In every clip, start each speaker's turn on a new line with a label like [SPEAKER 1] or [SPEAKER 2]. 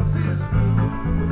[SPEAKER 1] else's food.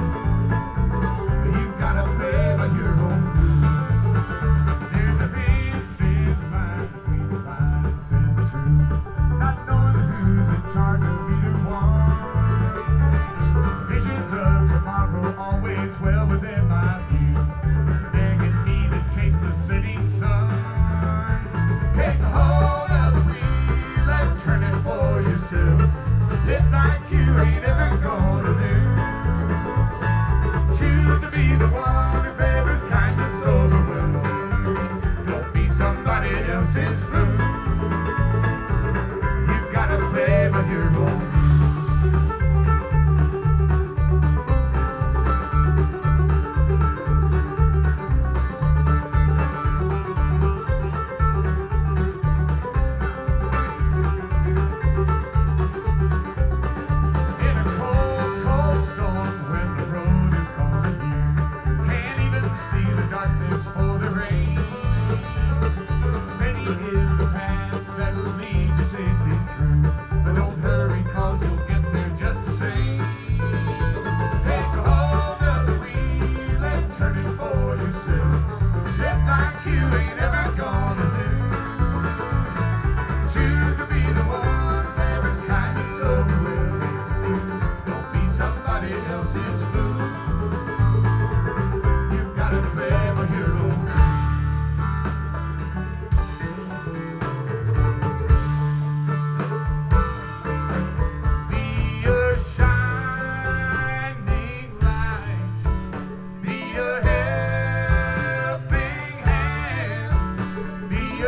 [SPEAKER 1] You gotta play by your own rules. There's a big, big line between the lies and the truth, not knowing who's in charge of either one. Visions of tomorrow always well within my view, begging me to chase the setting sun. Take a hold of the wheel and turn it for yourself. Live like you ain't ever gonna lose. Choose to be the one who favors kindness over wealth. Don't be somebody else's fool. You gotta play by your own rules. For the rain, steady is the path that'll lead you safely through. But don't hurry, cause you'll get there just the same. Take a hold of the wheel and turn it for yourself. Live like you ain't ever gonna lose. Choose to be the one who favors kindness over will. Don't be somebody else's fool. You've gotta play by your own. Shining light, be a helping hand, be a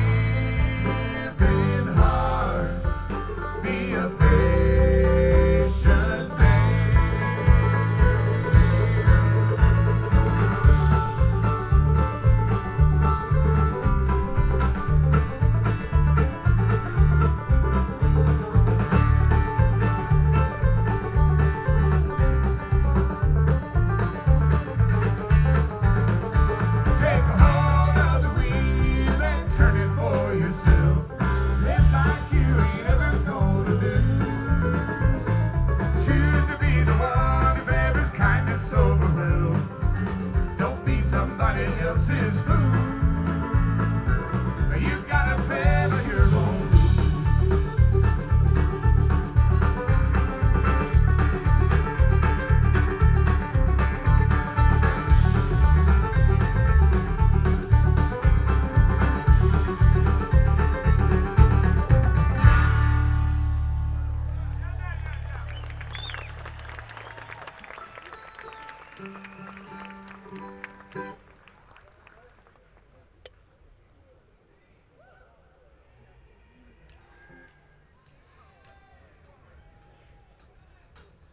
[SPEAKER 1] giving heart, be a patient over will. Don't be somebody else's fool.